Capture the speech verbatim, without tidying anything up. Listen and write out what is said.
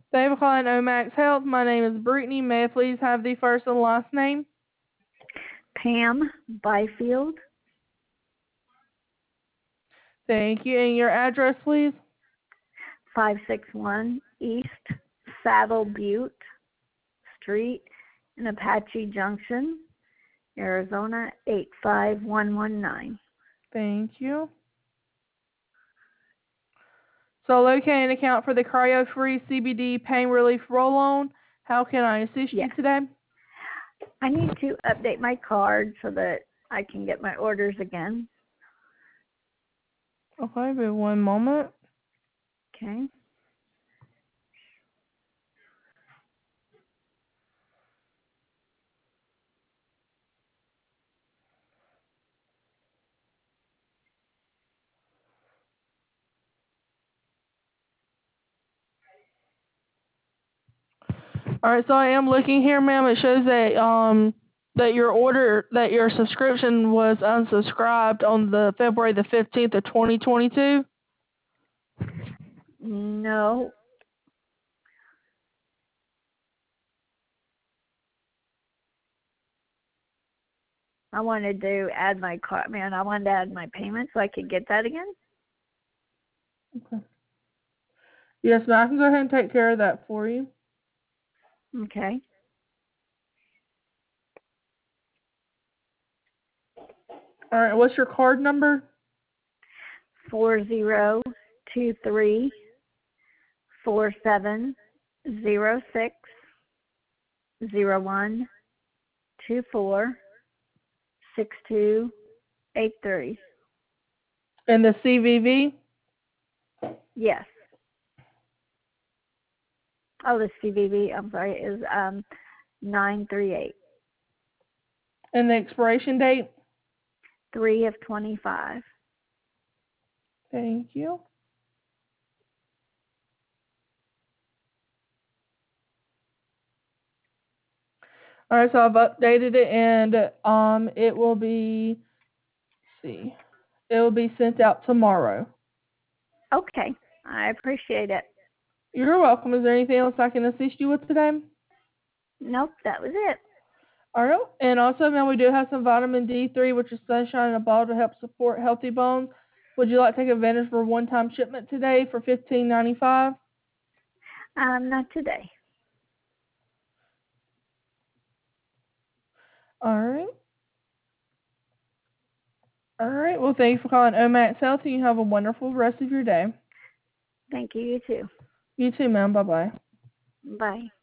Thank you for calling Omax Health. My name is Brittany. May I please have the first and last name? Pam Byfield. Thank you. And your address, please? five sixty-one East Saddle Butte Street in Apache Junction, Arizona eight five one one nine. Thank you. So locate an account for the cryo-free C B D pain relief roll-on. How can I assist Yes. you today? I need to update my card so that I can get my orders again. Okay, but one moment. Okay. All right, so I am looking here, ma'am. It shows that um that your order that your subscription was unsubscribed on the February the fifteenth of twenty twenty-two. No. I wanted to add my card. Man, I wanted to add my payment so I could get that again. Okay. Yes, ma'am. I can go ahead and take care of that for you. Okay. All right. What's your card number? Four zero two three four seven zero six zero one two four six two eight three. And the C V V? Yes. Oh, the C V V, I'm sorry, is um nine three eight. And the expiration date? Three of twenty five. Thank you. All right, so I've updated it, and um, it will be. Let's see, it will be sent out tomorrow. Okay, I appreciate it. You're welcome. Is there anything else I can assist you with today? Nope, that was it. All right, and also, man, we do have some vitamin D three, which is sunshine in a bottle to help support healthy bones. Would you like to take advantage for a one-time shipment today for fifteen ninety-five? Um, not today. All right. All right. Well, thank you for calling Omax Health, and you have a wonderful rest of your day. Thank you, you too. You too, ma'am. Bye-bye. Bye.